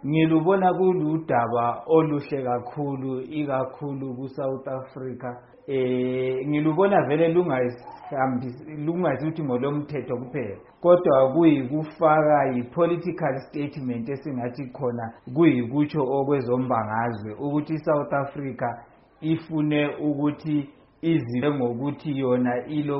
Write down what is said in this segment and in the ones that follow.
ngilubona kuludaba oluhle kakhulu ikakhulu ku South Africa. Ngilubona vele lungasithi ngolomthetho kuphela, kodwa kuyikufaka i-political statement esingathi khona kuyikutsho okwezombangazwe ukuthi South Africa ifune ukuthi izibe ngokuthi yona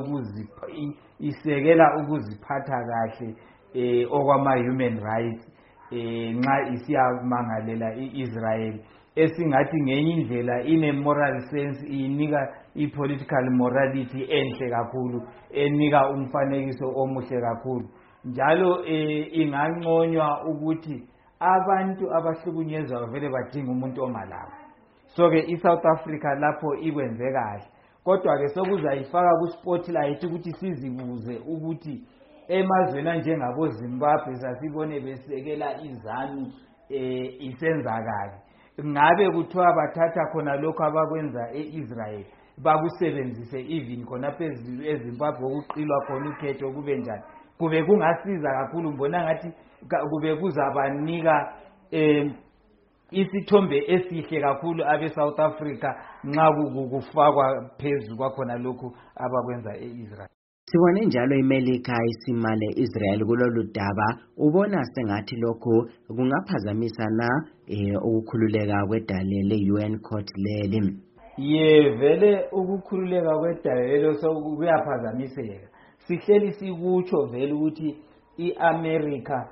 isekela ukuziphatha kahle okwama-human rights nxa isiyamangalela i-Israel esingathi ngenye indlela ine-moral sense inika i-political morality enhle kakhulu enika umfanekiso omuhle kakhulu njalo inganconywa ukuthi abantu abahlukunyezwa vele badinga umuntu ongalabo. So-ke i-South Africa lapho ikwenze kahle, kodwa-ke sokuzayifaka ku-spotlight ukuthi sizibuze ukuthi emazweni anjengabo Zimbabwe sasibone besekela iZANU isenzakala, ngabe kuthiwa bathatha khona lokho abakwenza e-Israel bakusebenzise even khona phezulu eZimbabwe ukuqilwa khona ukhetho kube njani, kube kungasiza kakhulu. Mbona ngathi kube kuzabanika isithombe esihle kakhulu abe-South Africa nxa kufakwa phezulu kwakhona lokhu abakwenza e-Israel. Sibone njalo iMelika isimale Israel kulolu daba. Ubona sengathi lokho kungaphazamisa na ukukhululeka kwedale le-UN court leli? Vele ukukhululeka kwedale lelo kuyaphazamiseka. Sihleli sikutsho vele ukuthi i-America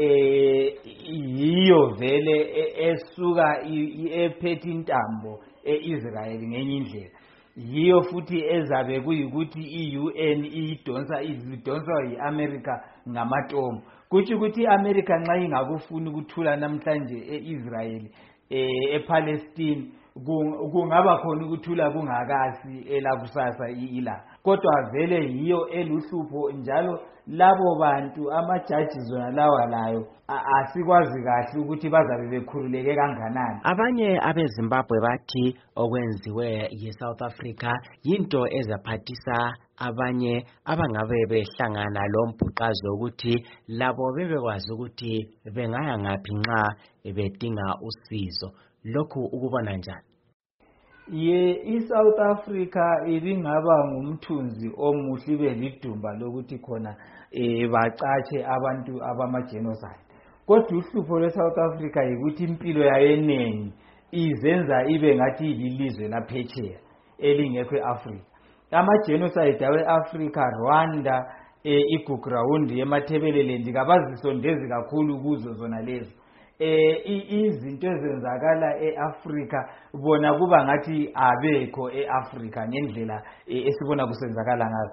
yiyo vele esuka ephethe intambo e-Israel ngenye indlela, yiyo futhi ezabe kuyikuthi i-UN idonswa yi-America ngamatomu. Kutsho ukuthi i-America nxa ingakufuni ukuthula namhlanje e-Israel ePalestine kungaba khona ukuthula kungakasi elakusasa ila, kodwa vele yiyo eluhlupho njalo labo bantu amajaji zona lawa layo asikwazi kahle ukuthi bazabe bekhululeke kanganani. Abanye abeZimbabwe bathi okwenziwe yiSouth Africa yinto ezaphathisa abanye abangabe behlangana lo mbhuqazo ukuthi labo bebekwazi ukuthi bengaya ngaphi nxa bedinga usizo. Lokhu ukubona njani? iSouth Africa ibingaba ngumthunzi omuhle ibe lidumba lokuthi khona bacatshe abantu abama-genocide, kodwa uhlupho lwe-South Africa yikuthi impilo yayenengi izenza ibe ngathi ilizwe laphetsheya elingekho e-Africa. Ama-genocide awe-Africa, Rwanda, iGugraund yeMathebeleland kabazisondezi kakhulu kuzo zona lezo. Izinto ezenzakala e-Africa bona kuba ngathi abekho e-Africa ngendlela esibona kusenzakala ngazo.